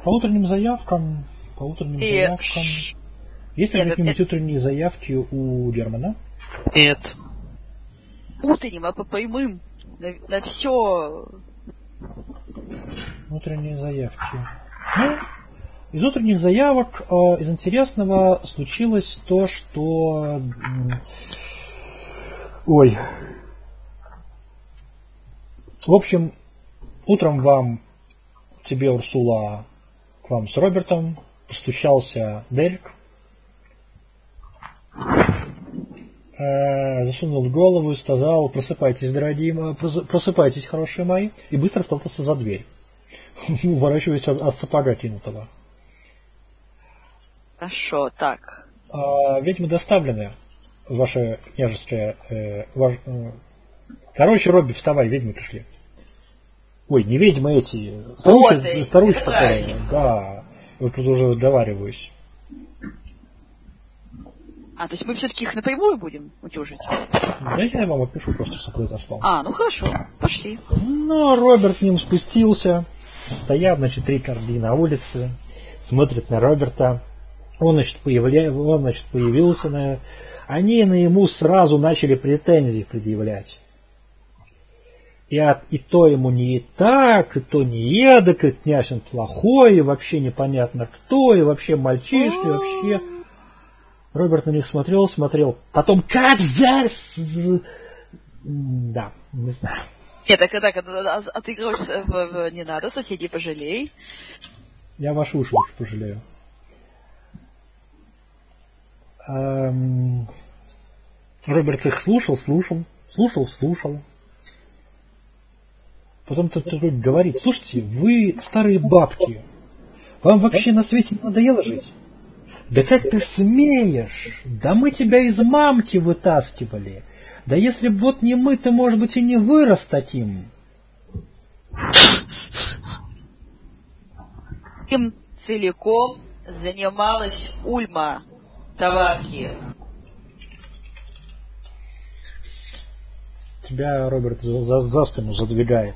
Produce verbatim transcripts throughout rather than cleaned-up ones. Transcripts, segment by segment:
По утренним заявкам, по утренним И... заявкам... Есть ли какие-нибудь это... утренние заявки у Германа? Нет. Утренним, а по прямым. На, на все. Утренние заявки. Ну, из утренних заявок, э, из интересного случилось то, что... М, ой. В общем, утром вам, тебе, Урсула, к вам с Робертом постучался Дерек. Э, засунул в голову и сказал: просыпайтесь, дорогие мои, просыпайтесь, хорошие мои, и быстро спрятался за дверь, уворачиваясь от, от сапога кинутого. Хорошо, так. А, ведьмы доставлены, ваше княжеское... Э, ваш, э, короче, Робби, вставай, ведьмы пришли. Ой, не ведьмы эти, старушки, старушки, которые... Да, вот тут уже разговариваюсь. А, то есть мы все-таки их напрямую будем утюжить? Да я вам опишу просто, что произошло. А, ну хорошо, пошли. Ну, Роберт к ним спустился. Стоят, значит, три корги на улице. Смотрят на Роберта. Он, значит, появля... он, значит, появился. На... Они на ему сразу начали претензии предъявлять. И, от... и то ему не так, и то не эдак, и князь он плохой, и вообще непонятно кто, и вообще мальчишки, и вообще... Роберт на них смотрел, смотрел. Потом как зараз... Да, не знаю. Нет, так, так, а ты говоришь, не надо, соседей пожалей. Я ваши уши лучше пожалею. Эм... Роберт их слушал, слушал, слушал, слушал. Потом тот говорит: слушайте, вы старые бабки. Вам вообще на свете не надоело жить? Да как ты смеешь? Да мы тебя из мамки вытаскивали. Да если б вот не мы, ты, может быть, и не вырос таким. Им целиком занималась Ульма, товарки. Тебя Роберт за, за, за спину задвигает.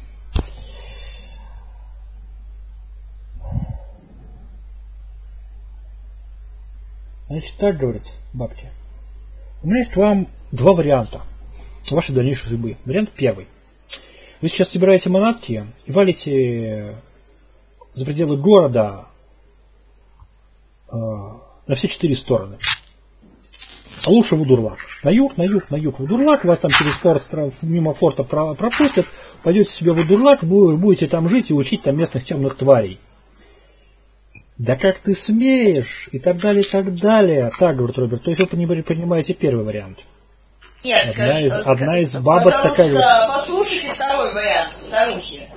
Значит, так говорит бабки. У меня есть к вам два варианта вашей дальнейшей судьбы. Вариант первый. Вы сейчас собираете манатки и валите за пределы города э, на все четыре стороны. А лучше в Удурлак. На юг, на юг, на юг в Удурлак. Вас там через форт, мимо форта пропустят. Пойдете себе в Удурлак, будете там жить и учить там местных темных тварей. Да как ты смеешь? И так далее, и так далее. Так, говорит Роберт. То есть вы не принимаете первый вариант. Нет, одна скажи, из, скажи, одна из бабок такая вот. Послушайте второй вариант, старухи.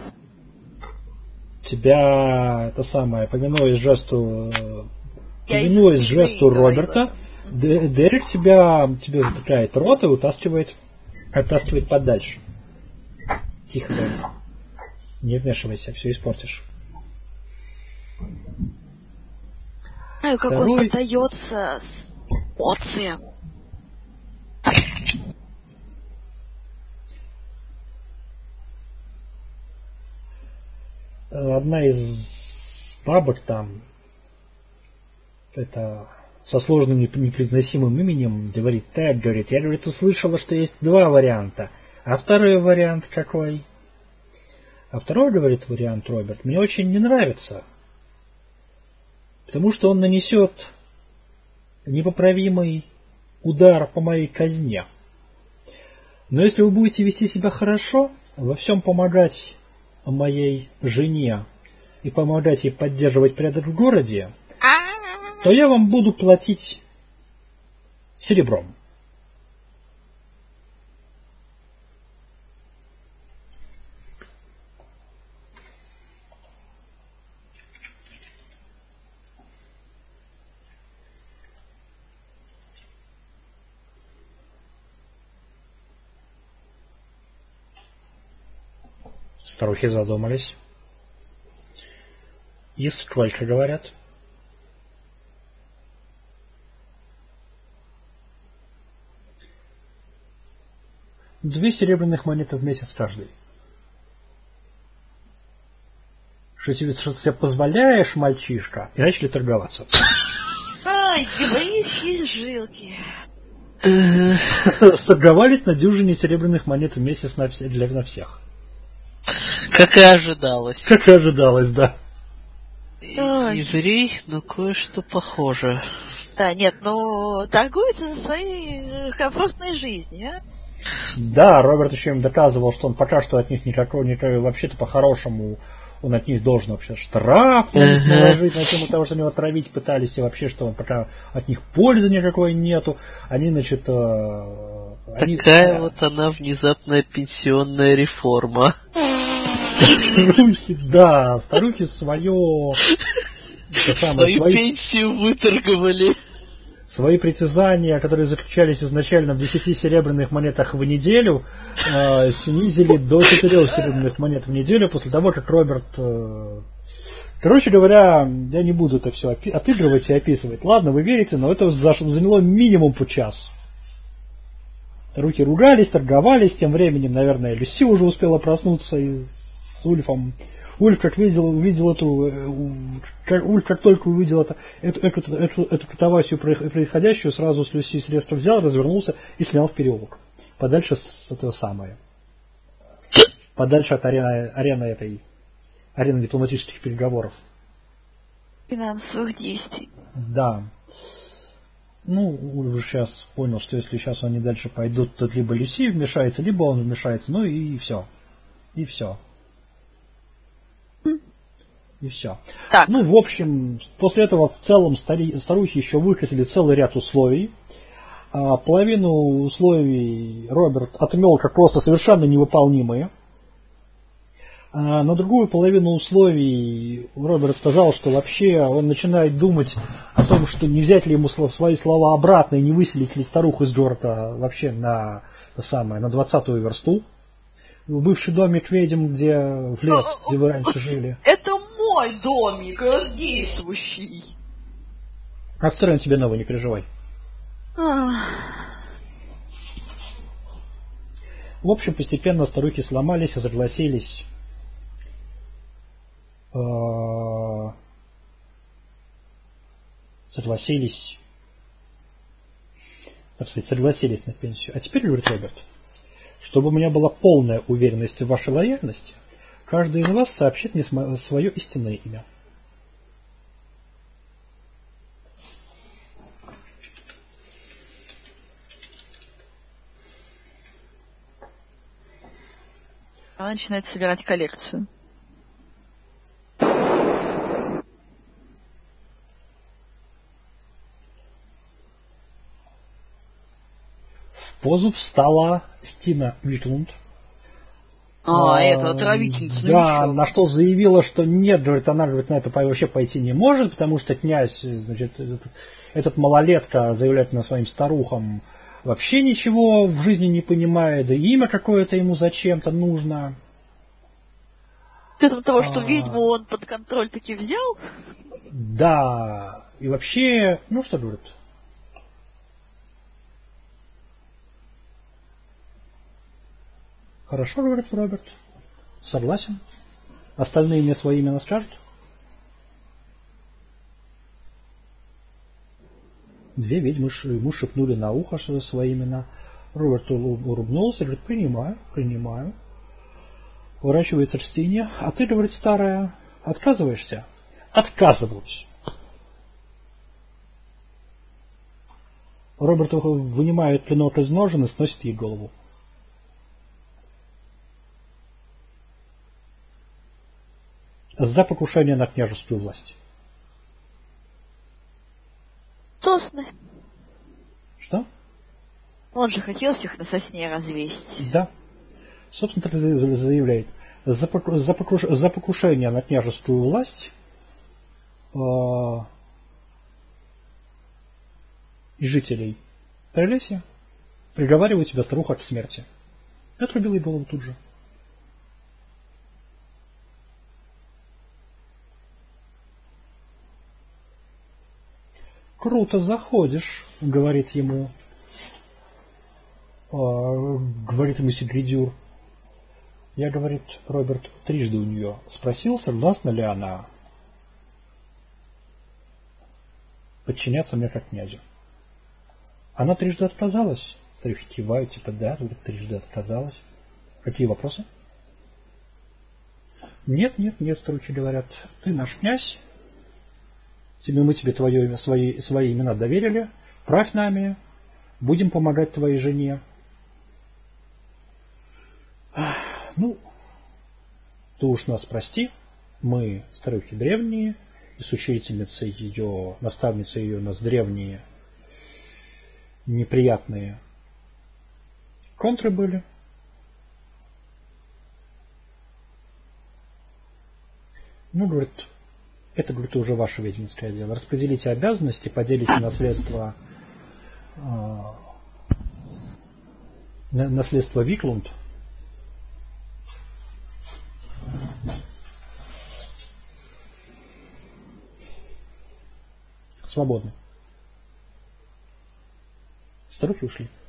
Тебя, это самое, повинуясь жесту, повинуясь жесту Роберта, Дерек тебя, тебе затыкает рот и утаскивает, оттаскивает подальше. Тихо, Дерек. Не вмешивайся, все испортишь. Знаю, как Второй... он поддается с эмоциям. Одна из бабок там, это со сложным непроизносимым именем, говорит: так, говорит, я, говорит, услышала, что есть два варианта. А второй вариант какой? А второй, говорит, вариант Роберт, мне очень не нравится. Потому что он нанесет непоправимый удар по моей казне. Но если вы будете вести себя хорошо, во всем помогать моей жене и помогать ей поддерживать порядок в городе, то я вам буду платить серебром. Старухи задумались. И сколько говорят? Две серебряных монеты в месяц каждый. что себе, что ты себе позволяешь, мальчишка, и начали торговаться. Ай, еврейские жилки. Торговались на дюжине серебряных монет в месяц на, все, для, на всех. Как и ожидалось. Как и ожидалось, да. Еврей, но кое-что похоже. Да, нет, ну торгуются за своей комфортной жизни, а? Да, Роберт еще им доказывал, что он пока что от них никакого, никакого вообще-то по-хорошему, он от них должен вообще штраф uh-huh. наложить на тему того, что они его отравить пытались, и вообще, что он пока от них пользы никакой нету. Они, значит... Э, Такая они, вот она внезапная пенсионная реформа. Старухи, да, старухи свое... Свою свои... пенсию выторговали. Свои притязания, которые заключались изначально в десяти серебряных монетах в неделю, э, снизили до четырех серебряных монет в неделю после того, как Роберт... Э... Короче говоря, я не буду это все опи- отыгрывать и описывать. Ладно, вы верите, но это заняло минимум по часу. Старухи ругались, торговались, тем временем, наверное, Люси уже успела проснуться и с Ульфом... Ульф как видел, увидел эту, как, Ульф как только увидел это, эту, эту, эту, эту катавасию происходящую, сразу с Люси средства взял, развернулся и снял в переулок. Подальше с этого самого. Подальше от арены, арены этой, арены дипломатических переговоров. Финансовых действий. Да. Ну, Ульф уже сейчас понял, что если сейчас они дальше пойдут, то либо Люси вмешается, либо он вмешается, ну и все. И все. И все. Так. Ну, в общем, после этого в целом стари, старухи еще выкатили целый ряд условий. А, половину условий Роберт отмел как просто совершенно невыполнимые. А, на другую половину условий Роберт сказал, что вообще он начинает думать о том, что не взять ли ему свои слова обратно и не выселить ли старуху из города вообще на, самое, на двадцатую версту. В бывший домик ведьм, где в лес, где вы раньше жили. Это мой домик, действующий. Отстроим тебе новый, не переживай. В общем, постепенно старухи сломались и согласились. Согласились. Так сказать, согласились на пенсию. А теперь, говорит Роберт, чтобы у меня была полная уверенность в вашей лояльности, каждый из вас сообщит мне свое истинное имя. Она начинает собирать коллекцию. В позу встала Стина Витлунд. А, а это отравительница. Да, ну на что заявила, что нет, говорит, она говорит, на это вообще пойти не может, потому что князь, значит, этот, этот малолетка, заявляет на своим старухам, вообще ничего в жизни не понимает, да и имя какое-то ему зачем-то нужно. С учетом того, что а... ведьму он под контроль таки взял? Да, и вообще, ну что говорит? Хорошо, говорит Роберт. Согласен. Остальные мне свои имена скажут. Две ведьмы ему шепнули на ухо свои имена. Роберт улыбнулся и говорит, принимаю, принимаю. Поворачивается к Стине. А ты, говорит, старая, отказываешься? Отказываюсь. Роберт вынимает клинок из ножен и сносит ей голову. За покушение на княжескую власть. Сосны. Что? Он же хотел всех на сосне развесить. Да. Собственно, так заявляет. За, поку... за, покуш... за покушение на княжескую власть э... и жителей Прелесья приговариваю тебя, старуха, к смерти. Я отрубил ей голову тут же. Круто заходишь, говорит ему, э, говорит ему Сигридюр. Я, говорит Роберт, трижды у нее спросил, согласна ли она подчиняться мне как князю. Она трижды отказалась. Старик кивает, типа да, говорит, трижды отказалась. Какие вопросы? Нет, нет, нет, старухи говорят, ты наш князь, тебе, мы тебе твое, свои, свои имена доверили, правь нами, будем помогать твоей жене. Ну, ты уж нас прости, мы старухи древние, и с учительницей ее, наставницей ее у нас древние, неприятные контры были. Ну, говорит, это, говорит, уже ваше ведьминское дело. Распределите обязанности, поделите наследство, э, наследство Виклунд. Свободны. Старухи ушли.